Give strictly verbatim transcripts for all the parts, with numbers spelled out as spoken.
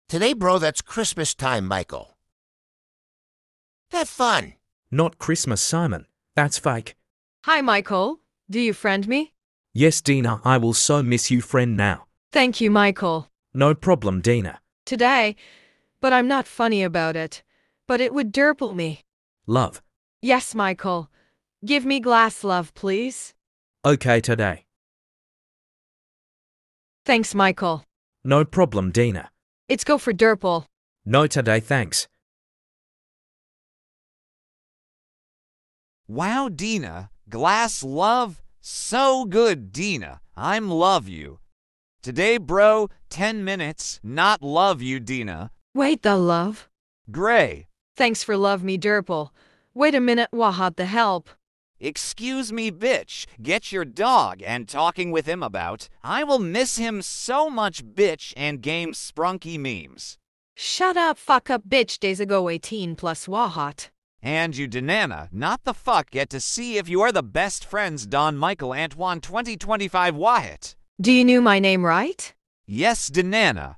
Today, bro, that's Christmas time, Michael. That fun. Not Christmas, Simon. That's fake. Hi, Michael. Do you friend me? Yes, Dina, I will so miss you, friend, now. Thank you, Michael. No problem, Dina. Today, but I'm not funny about it. But it would derple me. Love. Yes, Michael. Give me glass love, please. Okay, today. Thanks, Michael. No problem, Dina. It's go for derple. No today, thanks. Wow, Dina. Glass love? So good, Dina. I'm love you. Today, bro, ten minutes, not love you, Dina. Wait, the love? Gray. Thanks for love me, derple. Wait a minute, what the help? Excuse me, bitch. Get your dog and talking with him about. I will miss him so much, bitch, and game sprunky memes. Shut up, fuck up, bitch. Days ago eighteen plus wahat. And you, Danana, not the fuck, get to see if you are the best friends Don Michael Antoine twenty twenty-five Wyatt. Do you knew my name right? Yes, Danana.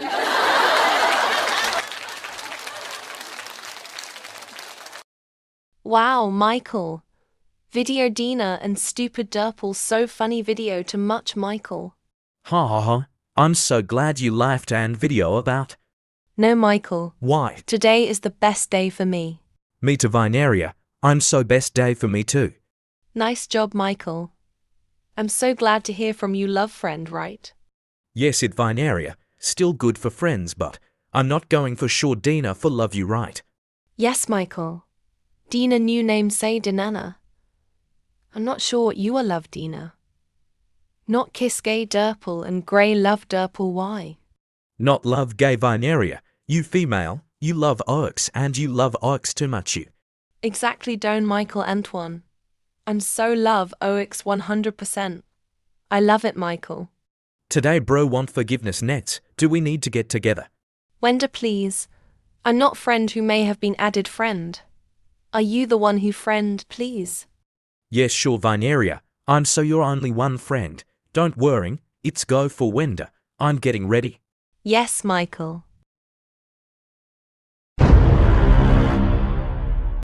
Wow, Michael. Video Dina and stupid Derple so funny video to much Michael. Ha ha ha. I'm so glad you laughed and video about. No, Michael. Why? Today is the best day for me. Me to Vineria. I'm so best day for me too. Nice job, Michael. I'm so glad to hear from you, love friend, right? Yes, it Vineria. Still good for friends, but I'm not going for sure Dina for love you, right? Yes, Michael. Dina new name say Dinana. I'm not sure what you are love, Dina. Not kiss gay Derple and grey love Derple why? Not love gay Vineria. You female, you love oaks and you love oaks too much you. Exactly don't Michael Antoine. I'm so love oaks one hundred percent. I love it, Michael. Today bro want forgiveness nets. Do we need to get together? Wenda please. I'm not friend who may have been added friend. Are you the one who friend, please? Yes, sure, Vineria. I'm so you're only one friend. Don't worry, it's go for Wenda. I'm getting ready. Yes, Michael.